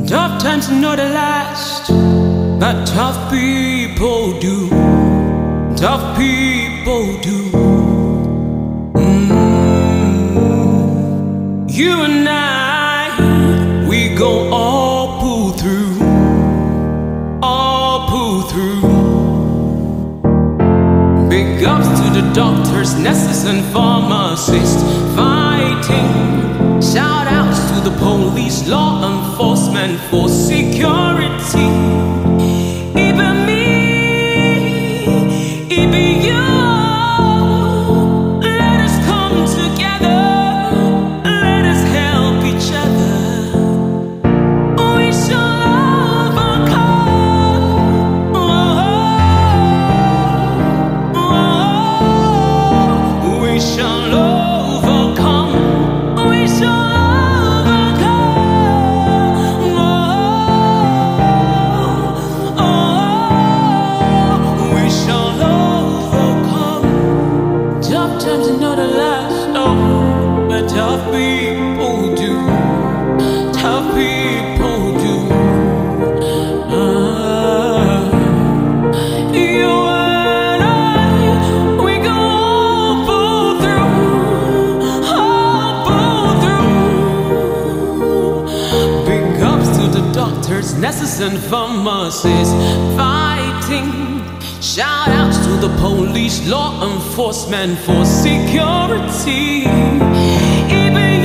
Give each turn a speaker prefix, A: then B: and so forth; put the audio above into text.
A: Tough times are not the last, but tough people do. Tough people do. You and I, we go all pull through, all pull through. Big ups to the doctors, nurses and pharmacists fighting. Shout outs to the police, law enforcement for security. Even me, even you. Let us come together. Let us help each other. We shall overcome. We shall overcome. We shall. Times are not the last, no, but tough people do. Tough people do. You and I, we go all pull through, all pull through. Big ups to the doctors, nurses and pharmacists fighting. Shout outs to the police, law enforcement for security. Even